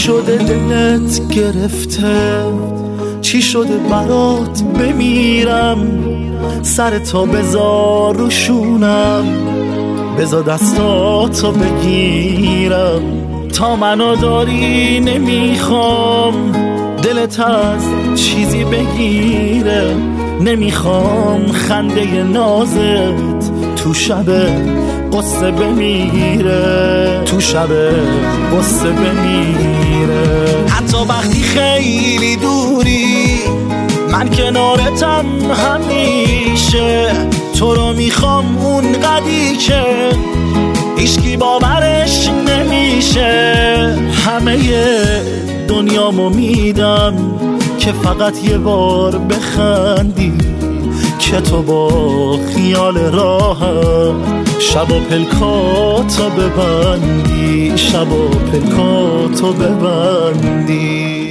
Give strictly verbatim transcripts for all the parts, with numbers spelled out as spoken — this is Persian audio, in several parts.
شده دلت گرفته؟ چی شده برات بمیرم؟ سر تا بذار روشونم، بذار دستاتو بگیرم. تا منو داری نمیخوام دلت از چیزی بگیره، نمیخوام خنده نازت تو شب قصه بمیره، تو شب قصه بمیره. حتی وقتی خیلی دوری من کنارتم همیشه، تو رو میخوام اون قدی که هیچکی باورش نمیشه. همه دنیامو میدم که فقط یه بار بخندی، که تو با خیال راحت شب و پلکاتو ببندی، شب و پلکاتو ببندی.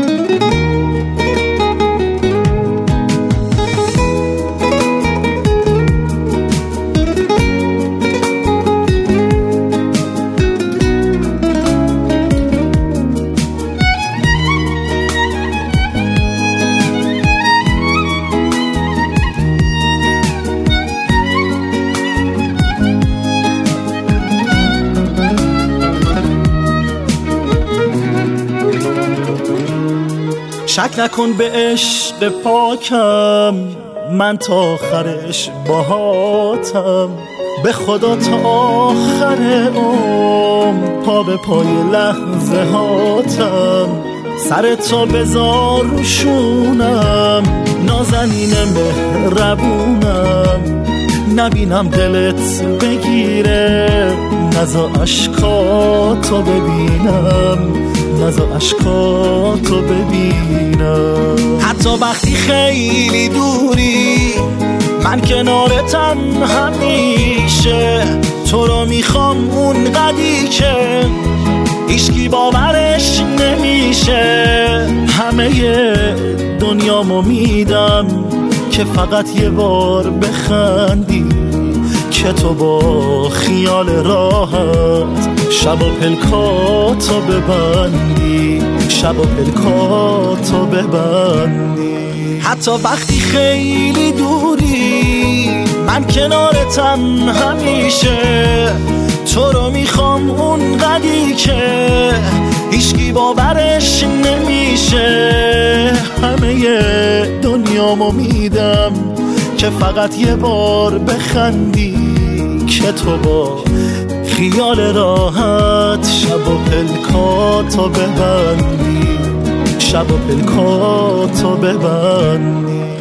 شک نکن به عشق پاکم، من تا آخرش باهاتم. به خدا تا آخر عمر پا به پای لحظه هاتم. سر تا بذار روشونم، نازنین مهربونم. نبینم دلت بگیره، نزا عشقاتو ببینم، نزا عشقاتو ببینم. حتی وقتی خیلی دوری من کنارتم همیشه، تو رو میخوام اون قدی که هیچکی باورش نمیشه. همه دنیامو میدم که فقط یه بار بخندی، که تو با خیال راحت شب و پلکاتو ببندی، شب و پلکاتو ببندی. حتی وقتی خیلی دوری من کنارتم همیشه، تو رو میخوام اون قدی که هیچکی باورش نمیشه. همه دنیامو میدم که فقط یه بار بخندی، که تو با خیال راحت شب و پلکاتو ببندی، شب و پلکاتو ببندی.